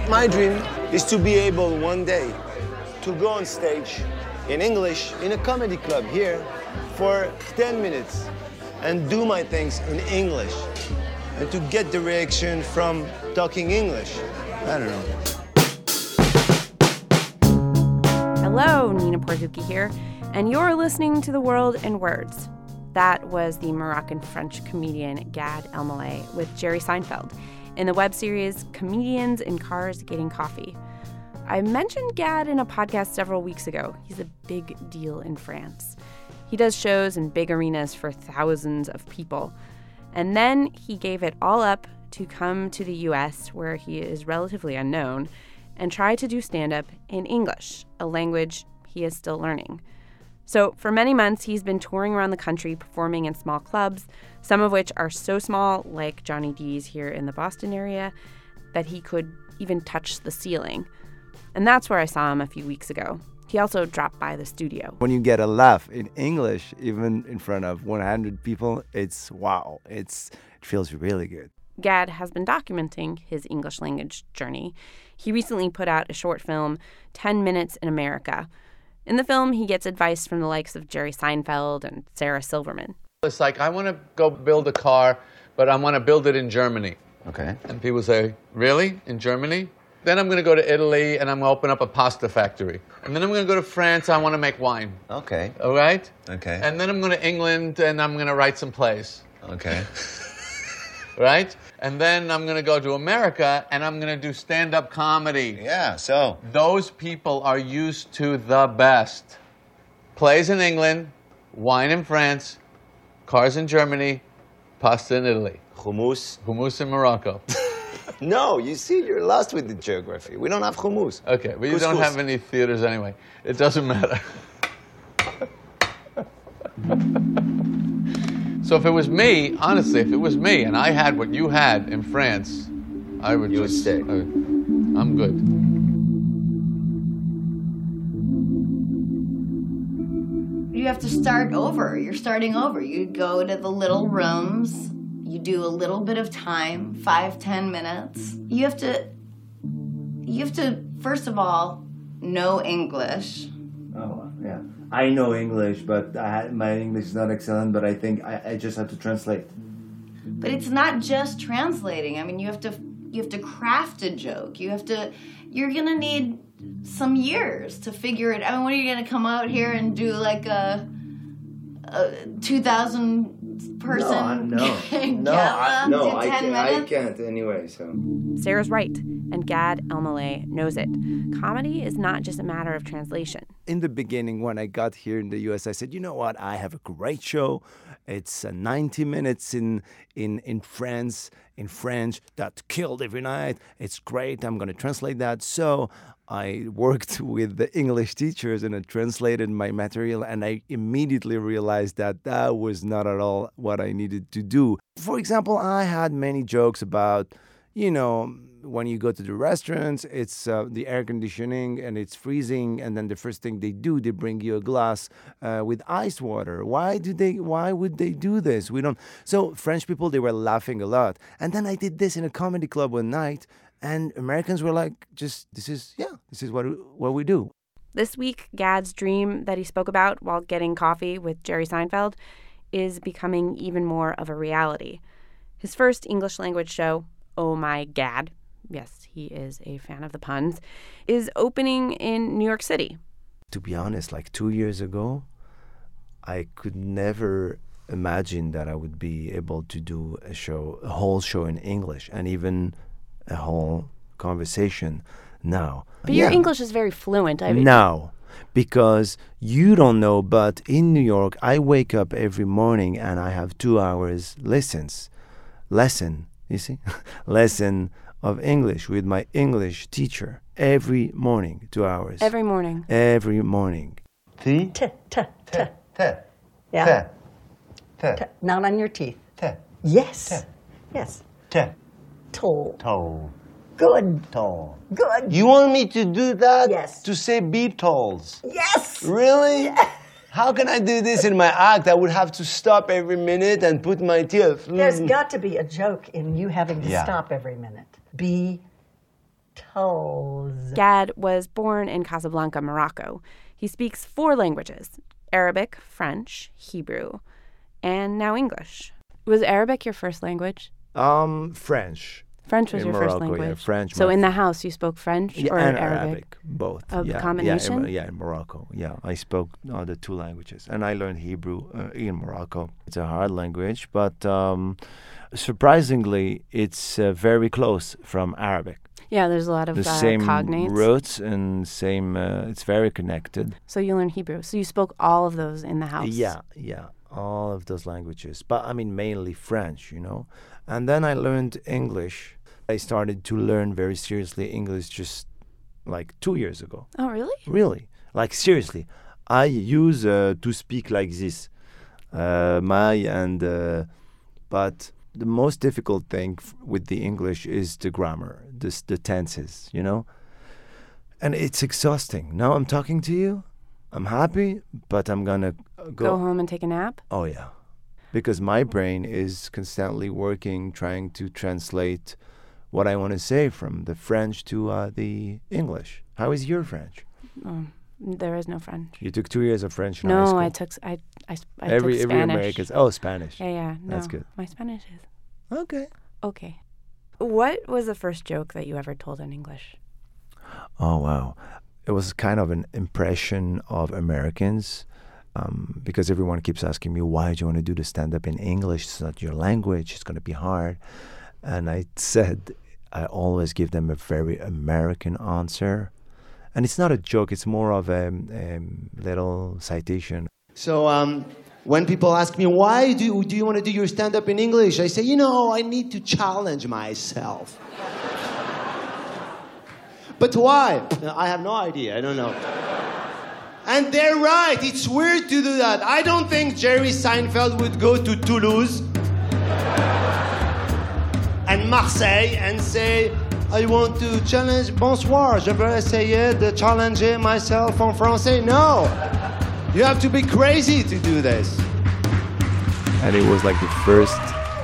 My dream is to be able one day to go on stage in English in a comedy club here for 10 minutes and do my things in English and to get the reaction from talking English. I don't know. Hello, Nina Porzuki here, and you're listening to The World in Words. That was the Moroccan-French comedian Gad Elmaleh with Jerry Seinfeld in the web series Comedians in Cars Getting Coffee. I mentioned Gad in a podcast several weeks ago. He's a big deal in France. He does shows in big arenas for thousands of people. And then he gave it all up to come to the U.S., where he is relatively unknown, and try to do stand-up in English, a language he is still learning. So for many months, he's been touring around the country performing in small clubs, some of which are so small, like Johnny D's here in the Boston area, that he could even touch the ceiling. And that's where I saw him a few weeks ago. He also dropped by the studio. When you get a laugh in English, even in front of 100 people, it's wow. It feels really good. Gad has been documenting his English language journey. He recently put out a short film, 10 Minutes in America. In the film, he gets advice from the likes of Jerry Seinfeld and Sarah Silverman. It's like, I want to go build a car, but I want to build it in Germany. Okay. And people say, really? In Germany? Then I'm going to go to Italy and I'm going to open up a pasta factory. And then I'm going to go to France, I want to make wine. Okay. All right? Okay. And then I'm going to England and I'm going to write some plays. Okay. Right? And then I'm going to go to America and I'm going to do stand-up comedy. Yeah, so. Those people are used to the best. Plays in England, wine in France, cars in Germany, pasta in Italy. Hummus. Hummus in Morocco. No, you see, you're lost with the geography. We don't have hummus. Okay, but you don't have any theaters anyway. It doesn't matter. So if it was me, honestly, if it was me and I had what you had in France, I would You would stay. I'm good. You have to start over. You're starting over. You go to the little rooms. You do a little bit of time, 5-10 minutes. You have to, first of all, know English. Oh, yeah. I know English, but my English is not excellent, but I think I just have to translate. But it's not just translating. I mean, you have to craft a joke. You're going to need some years to figure it out. What are you going to come out here and do like a 2,000 person gala to 10 minutes? I can't anyway, so. Sarah's right, and Gad Elmaleh knows it. Comedy is not just a matter of translation. In the beginning, when I got here in the U.S., I said, you know what? I have a great show. It's 90 minutes in France, in French, that killed every night. It's great. I'm going to translate that. So I worked with the English teachers and I translated my material, and I immediately realized that that was not at all what I needed to do. For example, I had many jokes about, when you go to the restaurants, it's the air conditioning and it's freezing, and then the first thing they do, they bring you a glass with ice water. Why would they do this? So French people, they were laughing a lot. And then I did this in a comedy club one night, and Americans were like, this is what we do. This week, Gad's dream that he spoke about while getting coffee with Jerry Seinfeld is becoming even more of a reality. His first English language show, Oh My Gad, yes, he is a fan of the puns, is opening in New York City. To be honest, like 2 years ago, I could never imagine that I would be able to do a whole show in English, and even a whole conversation now. But your English is very fluent. Now, because you don't know, but in New York, I wake up every morning and I have 2 hours lesson of English with my English teacher every morning, 2 hours. Every morning. Every morning. T. Yeah. Not on your teeth. Yes. Yes. Toe. Good. Tall. Good. You want me to do that? Yes. To say Beatles? Yes. Really? Yeah. How can I do this in my act? I would have to stop every minute and put my teeth. There's got to be a joke in you having to stop every minute. Gad was born in Casablanca, Morocco. He speaks 4 languages: Arabic, French, Hebrew, and now English. Was Arabic your first language? French. French was In your Morocco, first language. Yeah, French. So in the house, you spoke French or and Arabic? both. A combination? In Morocco. Yeah, I spoke the 2 languages, and I learned Hebrew in Morocco. It's a hard language, but surprisingly, it's very close from Arabic. Yeah, there's a lot of The same cognates. roots and same. It's very connected. So you learned Hebrew. So you spoke all of those in the house. Yeah, all of those languages, but I mean mainly French, And then I learned English. I started to learn very seriously English just like 2 years ago. Oh, really? Really, like seriously. I use to speak like this, but the most difficult thing with the English is the grammar, the tenses, And it's exhausting. Now I'm talking to you. I'm happy, but I'm gonna go home and take a nap? Oh, yeah. Because my brain is constantly working, trying to translate what I want to say from the French to the English. How is your French? There is no French. You took 2 years of French in high school? No, I took Spanish. Every American's. Oh, Spanish. Yeah. No, that's good. My Spanish is Okay. What was the first joke that you ever told in English? Oh, wow. It was kind of an impression of Americans because everyone keeps asking me, why do you want to do the stand-up in English? It's not your language. It's going to be hard. And I said, I always give them a very American answer. And it's not a joke. It's more of a little citation. So when people ask me, why do you want to do your stand-up in English? I say, I need to challenge myself. But why? I have no idea. I don't know. And they're right. It's weird to do that. I don't think Jerry Seinfeld would go to Toulouse and Marseille and say, I want to challenge. Bonsoir, je veux essayer de challenger myself en français. No. You have to be crazy to do this. And it was like the first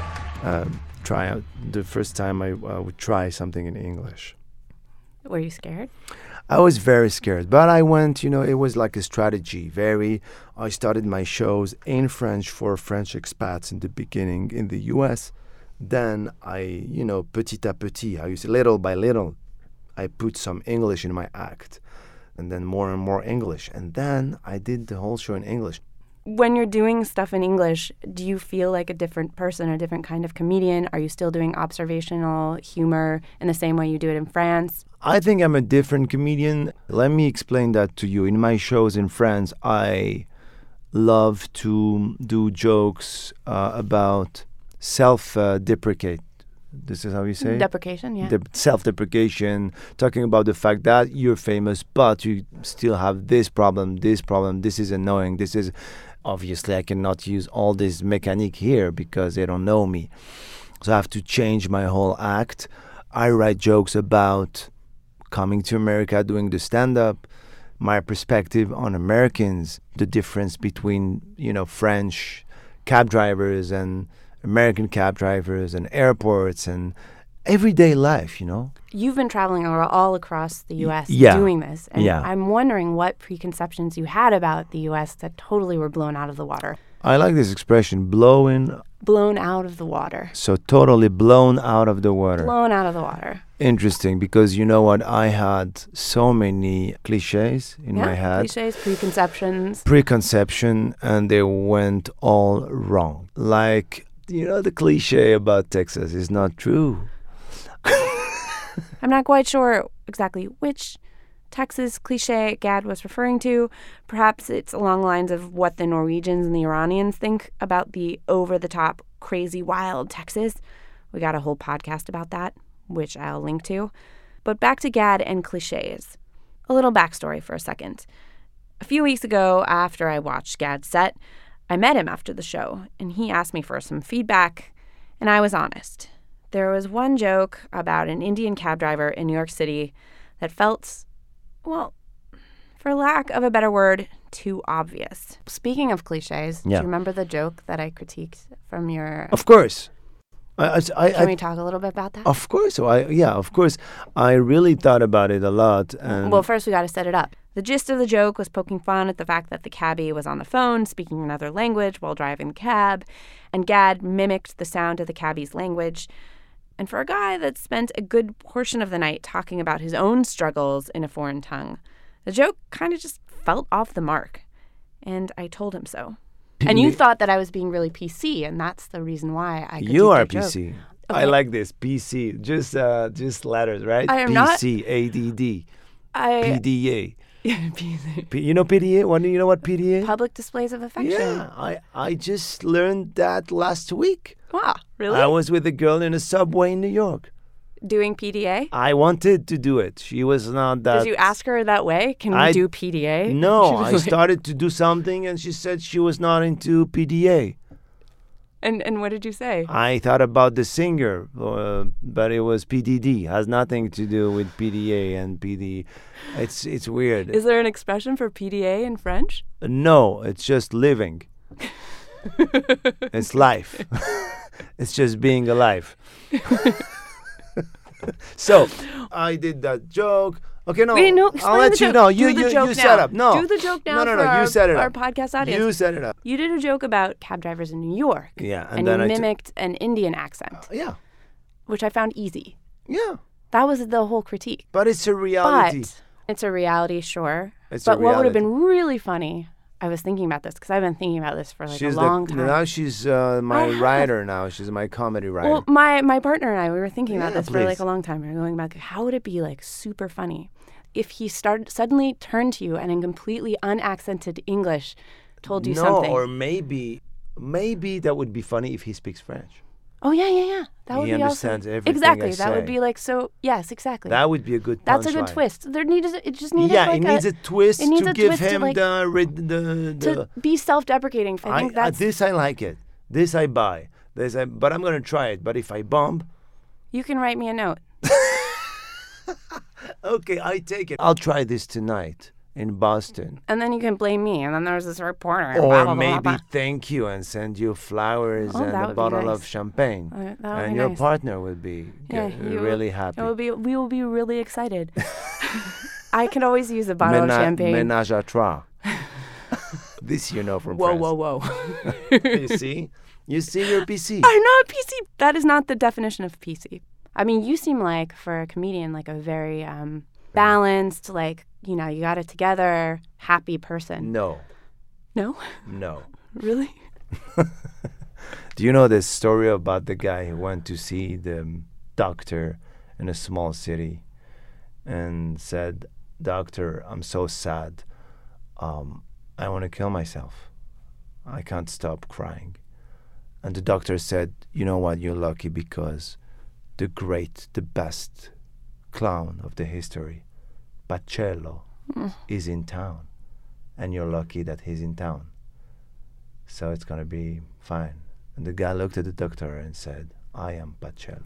tryout, the first time I would try something in English. Were you scared? I was very scared, but I went, it was like a strategy. I started my shows in French for French expats in the beginning in the US. Then I, petit à petit, how you say, little by little, I put some English in my act. And then more and more English. And then I did the whole show in English. When you're doing stuff in English, do you feel like a different person, a different kind of comedian? Are you still doing observational humor in the same way you do it in France? I think I'm a different comedian. Let me explain that to you. In my shows in France, I love to do jokes about self-deprecate. This is how you say it? Deprecation, yeah. Self-deprecation, talking about the fact that you're famous, but you still have this problem, this is annoying, this is... Obviously, I cannot use all this mechanique here because they don't know me. So I have to change my whole act. I write jokes about coming to America, doing the stand-up, my perspective on Americans, the difference between, French cab drivers and American cab drivers and airports and everyday life, You've been traveling all across the U.S. Yeah. doing this. And Yeah. I'm wondering what preconceptions you had about the U.S. that totally were blown out of the water. I like this expression, blown Out of the water. So totally blown out of the water. Blown out of the water. Interesting, because you know what? I had so many cliches in my head. Cliches, preconceptions. Preconception, and they went all wrong. Like, the cliche about Texas is not true. I'm not quite sure exactly which Texas cliche Gad was referring to. Perhaps it's along the lines of what the Norwegians and the Iranians think about the over-the-top, crazy, wild Texas. We got a whole podcast about that, which I'll link to. But back to Gad and cliches. A little backstory for a second. A few weeks ago, after I watched Gad's set, I met him after the show, and he asked me for some feedback, and I was honest. There was one joke about an Indian cab driver in New York City that felt, well, for lack of a better word, too obvious. Speaking of cliches, do you remember the joke that I critiqued from your... Of course. Can we talk a little bit about that? Of course. Of course. I really thought about it a lot. And Well, first we got to set it up. The gist of the joke was poking fun at the fact that the cabbie was on the phone speaking another language while driving the cab, and Gad mimicked the sound of the cabbie's language. And for a guy that spent a good portion of the night talking about his own struggles in a foreign tongue, the joke kind of just felt off the mark. And I told him so. And you thought that I was being really PC, and that's the reason why I could You are take that PC. joke. I Okay. like this. PC. Just letters, right? I am not- PC, ADD, I PDA. You know PDA? You know what PDA? Public displays of affection. Yeah, I just learned that last week. Wow, really? I was with a girl in a subway in New York. Doing PDA? I wanted to do it. She was not that. Did you ask her that way? Can we I- do PDA? No, She was I like- started to do something and she said she was not into PDA. And what did you say? I thought about the singer, but it was PDD. Has nothing to do with PDA and PD. It's weird. Is there an expression for PDA in French? No, it's just living. It's life. It's just being alive. So I did that joke. Okay, no, Wait, no, I'll explain let the you joke. know. Do You the joke you now. set up. No, Do the joke now No, for you set it our up. podcast audience. You set it up. You did a joke about cab drivers in New York. Yeah, And then you I mimicked an Indian accent, Yeah, which I found easy. yeah. That was the whole critique. But it's a reality. But it's a reality, sure. It's but a what would have reality. been really funny, I was thinking about this because I've been thinking about this for like She's a long time. Now she's my writer. Now she's my comedy writer. Well, my partner and I, we were thinking about Yeah, this for like please. a long time. We were going back, how would it be like super funny if he suddenly turned to you and in completely unaccented English told you something? or maybe that would be funny if he speaks French. Oh yeah. That would He be understands also everything exactly. I that would say. be like so. Yes, exactly. That would be a good. That's a good punchline. twist. There needs it just needed Yeah, like it needs a twist it needs to a give twist to, him like, the. to be self-deprecating. I think that's This I like it. This I buy. But I'm gonna try it. But if I bomb, you can write me a note. okay, I take it. I'll try this tonight in Boston. And then you can blame me. And then there's this reporter. Or blah, blah, blah, maybe blah. thank you and send you flowers Oh, and that a would be bottle nice. of champagne. That would And be your nice. partner would be really happy. We will be really excited. I can always use a bottle of champagne. Ménage à trois. This you know from Whoa, France. whoa, whoa. You see? You see your PC. I'm not PC. That is not the definition of PC. I mean, you seem like, for a comedian, like a very balanced, like, you know, you got it together, happy person. No. No? No. Really? Do you know this story about the guy who went to see the doctor in a small city and said, "Doctor, I'm so sad. I want to kill myself. I can't stop crying." And the doctor said, "You know what? You're lucky because the best clown of the history, Pacello, is in town. And you're lucky that he's in town. So it's going to be fine." And the guy looked at the doctor and said, "I am Pacello."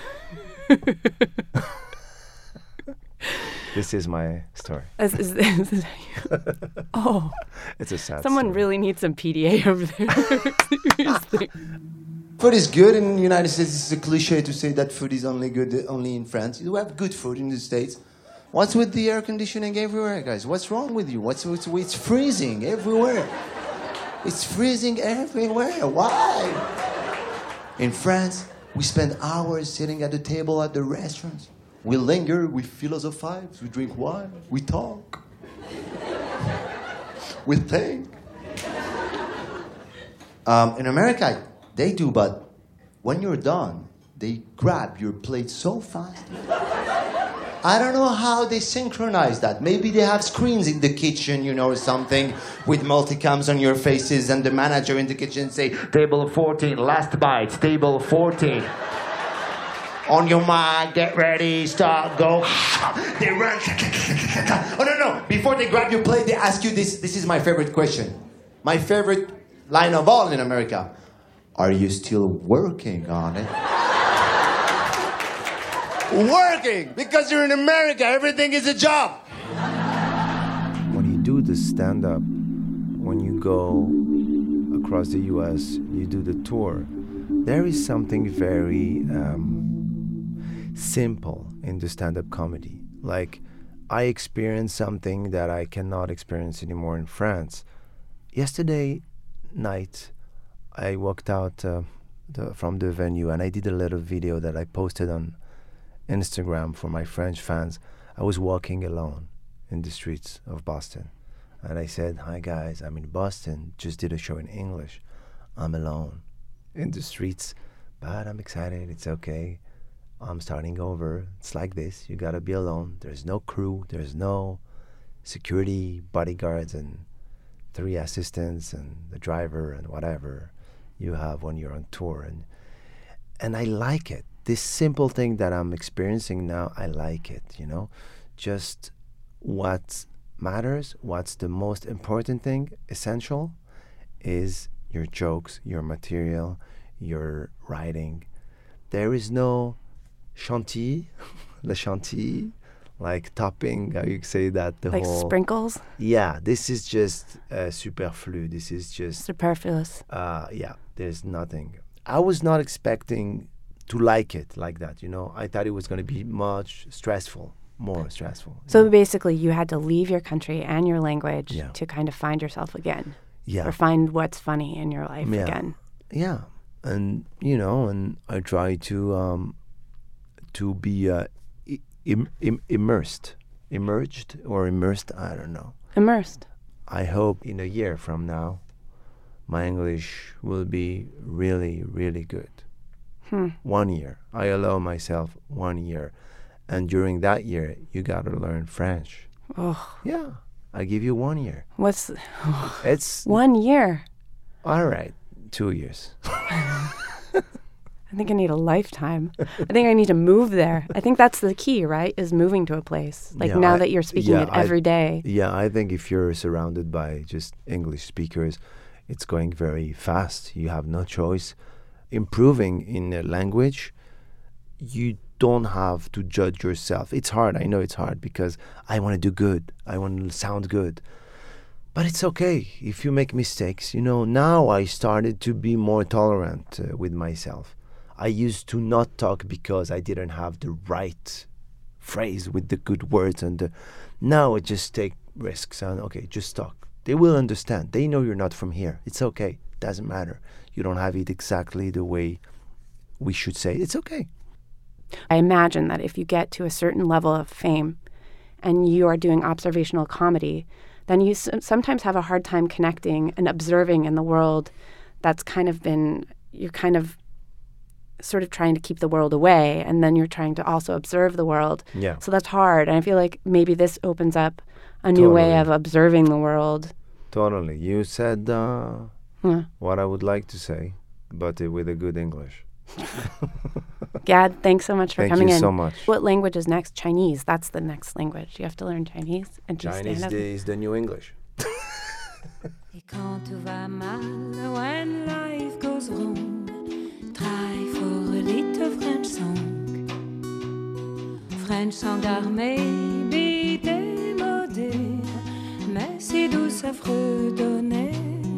This is my story. Oh, It's a sad someone story. really needs some PDA over there. Seriously. Food is good in the United States. It's a cliche to say that food is only good only in France. We have good food in the States. What's with the air conditioning everywhere, guys? What's wrong with you? It's freezing everywhere. It's freezing everywhere. Why? In France, we spend hours sitting at the table at the restaurants. We linger, we philosophize, we drink wine, we talk. We think. In America, they do, but when you're done, they grab your plate so fast. I don't know how they synchronize that. Maybe they have screens in the kitchen, you know, or something, with multicams on your faces, and the manager in the kitchen say, "Table 14, last bite, table 14. On your mark, get ready, start, go." They run. Oh, no. Before they grab your plate, they ask you this. This is my favorite question. My favorite line of all in America. "Are you still working on it?" Working! Because you're in America, everything is a job. When you do the stand-up, when you go across the U.S., you do the tour, there is something very simple in the stand-up comedy. Like, I experienced something that I cannot experience anymore in France. Yesterday night, I walked out from the venue and I did a little video that I posted on Instagram for my French fans. I was walking alone in the streets of Boston. And I said, "Hi guys, I'm in Boston, just did a show in English. I'm alone in the streets, but I'm excited, it's okay. I'm starting over. It's like this, you gotta be alone. There's no crew, there's no security, bodyguards, and 3 assistants, and the driver, and whatever you have when you're on tour." And I like it. This simple thing that I'm experiencing now, I like it, you know? Just what matters, what's the most important thing, essential, is your jokes, your material, your writing. There is no chantilly, le chantilly, like topping, how you say that, the like whole... sprinkles? Yeah, this is just superflu. This is just... Superfluous. Yeah, there's nothing. I was not expecting to like it like that, you know? I thought it was going to be much stressful, more stressful. So basically you had to leave your country and your language Yeah. to kind of find yourself again. Yeah. Or find what's funny in your life Yeah. again. Yeah, and you know, and I try to be immersed, I don't know. Immersed. I hope in a year from now, my English will be really, really good. 1 year. I allow myself 1 year, and during that year, you gotta learn French. Oh, Yeah, I give you 1 year. what's It's 1 year? all right. 2 years. I think I need a lifetime. I think I need to move there. I think that's the key, right? Is moving to a place. Like Yeah, now that you're speaking it every day. Yeah, I think if you're surrounded by just English speakers, it's going very fast. You have no choice. Improving in a language, you don't have to judge yourself. It's hard. I know it's hard because I want to do good. I want to sound good. But it's okay if you make mistakes. You know, now I started to be more tolerant with myself. I used to not talk because I didn't have the right phrase with the good words. Now I just take risks and, okay, just talk. They will understand. They know you're not from here. It's okay. Doesn't matter. You don't have it exactly the way we should say. It's okay. I imagine that if you get to a certain level of fame and you are doing observational comedy, then you sometimes have a hard time connecting and observing in the world that's kind of been, you're kind of sort of trying to keep the world away, and then you're trying to also observe the world. Yeah. So that's hard. And I feel like maybe this opens up a new way Totally. of observing the world. Totally. You said what I would like to say, but with a good English. Gad, thanks so much for Thank coming you in. so much. What language is next? Chinese. That's the next language. You have to learn Chinese. And just Chinese stand up. is the new English. Et quand tout va mal, when life goes wrong, try for a little French song. French song d'armée, be démodé, mais si doux à fredonner.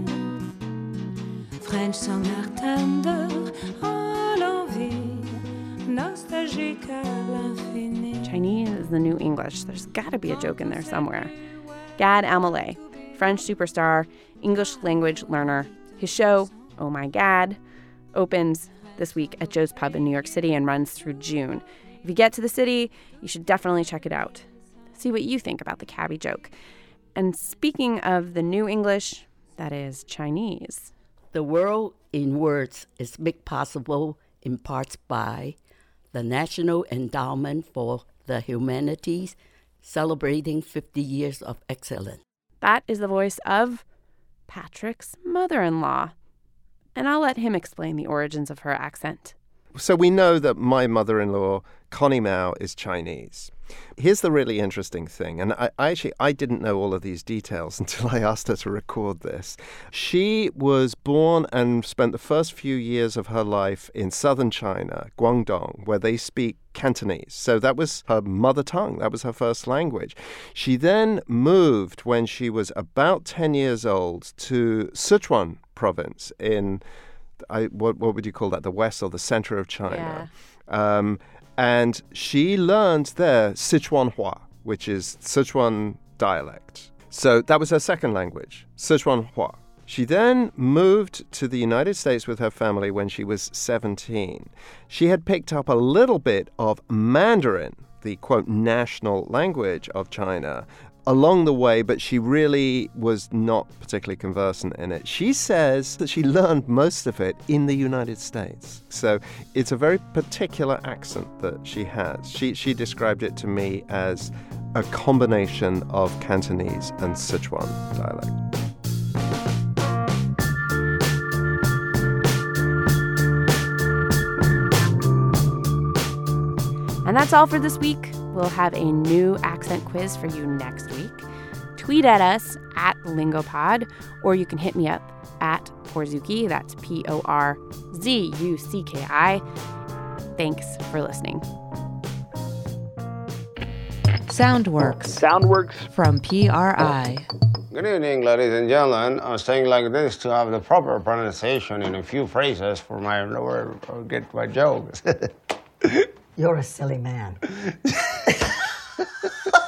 French song art tender, à l'envie, nostalgique à l'infini. Chinese is the new English. There's got to be a joke in there somewhere. Gad Elmaleh, French superstar, English language learner. His show, Oh My Gad, opens this week at Joe's Pub in New York City and runs through June. If you get to the city, you should definitely check it out. See what you think about the cabbie joke. And speaking of the new English, that is Chinese. The World in Words is made possible in parts by the National Endowment for the Humanities, celebrating 50 years of excellence. That is the voice of Patrick's mother-in-law. And I'll let him explain the origins of her accent. So we know that my mother-in-law, Connie Mao, is Chinese. Here's the really interesting thing, and I didn't know all of these details until I asked her to record this. She was born and spent the first few years of her life in southern China, Guangdong, where they speak Cantonese. So that was her mother tongue. That was her first language. She then moved when she was about 10 years old to Sichuan province in what would you call that? The west or the center of China. Yeah. And she learned there Sichuanhua, which is Sichuan dialect. So that was her second language, Sichuanhua. She then moved to the United States with her family when she was 17. She had picked up a little bit of Mandarin, the, quote, national language of China, along the way, but she really was not particularly conversant in it. She says that she learned most of it in the United States. So it's a very particular accent that she has. She described it to me as a combination of Cantonese and Sichuan dialect. And that's all for this week. We'll have a new accent quiz for you next week. Tweet at us at Lingopod, or you can hit me up at Porzuki. That's Porzucki. Thanks for listening. Soundworks from PRI. Good evening, ladies and gentlemen. I'm saying like this to have the proper pronunciation in a few phrases for my lower or get my jokes. You're a silly man.